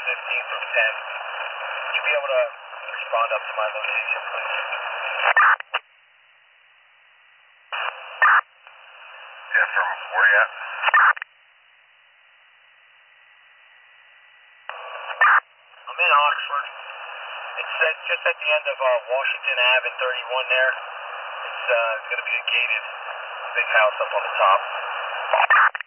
15 from 10. Would you be able to respond up to my location, please? Yeah, from where you at? I'm in Oxford. It's just at the end of Washington Ave and 31 there. It's going to be a gated big house up on the top.